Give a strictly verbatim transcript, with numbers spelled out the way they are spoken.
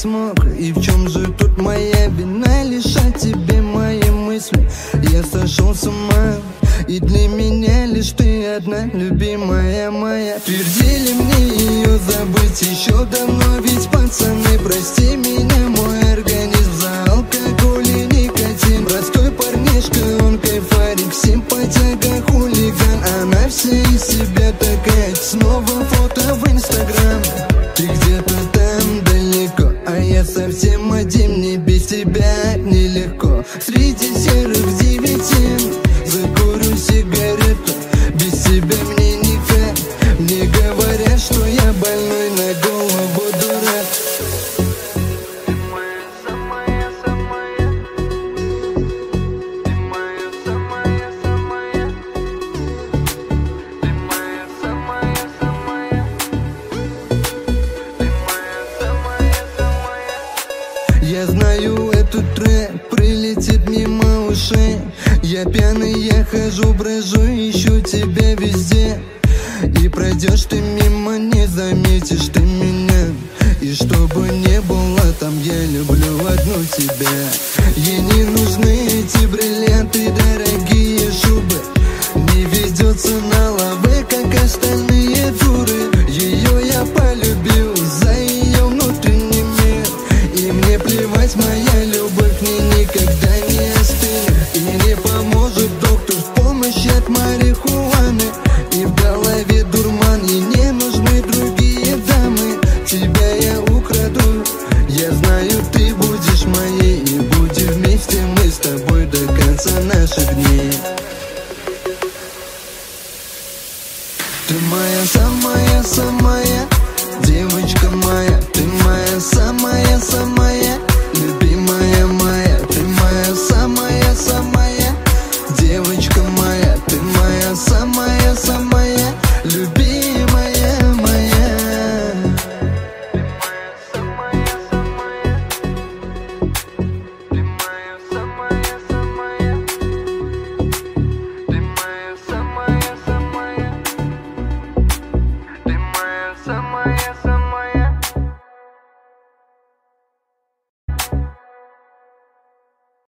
смог. И в чем же тут моя вина? Лишать тебе мои мысли. Я сошел с ума, и для меня лишь ты одна, любимая моя. Твердили мне ее забыть еще давно, ведь пацаны, прости меня, мой организм за алкоголь и никотин. Простой парнишка, он кайфарик, симпатяга, хулиган. Она вся из себя такая, снова фото в инстаграм. Ты где-то там далеко, а я совсем один, мне без тебя нелегко. Среди серых девятин закурю сигарету, без тебя мне никак. Мне говорят, что я больной на голову дурак. Ты моя самая, самая. Ты моя самая, самая. Ты моя самая, самая. Ты моя самая, самая. Я знаю, этот трек прилетит мимо ушей. Я пьяный, я хожу, брожу, ищу тебя везде. И пройдешь ты мимо, не заметишь ты меня. И чтобы не было там, я люблю одну тебя. Ей не нужны эти бриллианты, дорогие шубы. Не ведется на лавы, как остальные дуры. Ее я полюбил за ее внутренний мир. И мне плевать, моя любовь к ней никогда не остынет. И не поможет доктор в помощи от марихуаны. И в голове дурман, ей не нужны другие дамы. Тебя я украду, я знаю, ты будешь моей. И будем вместе мы с тобой до конца наших дней. Ты моя самая, самая, девочка моя. Ты моя самая, самая.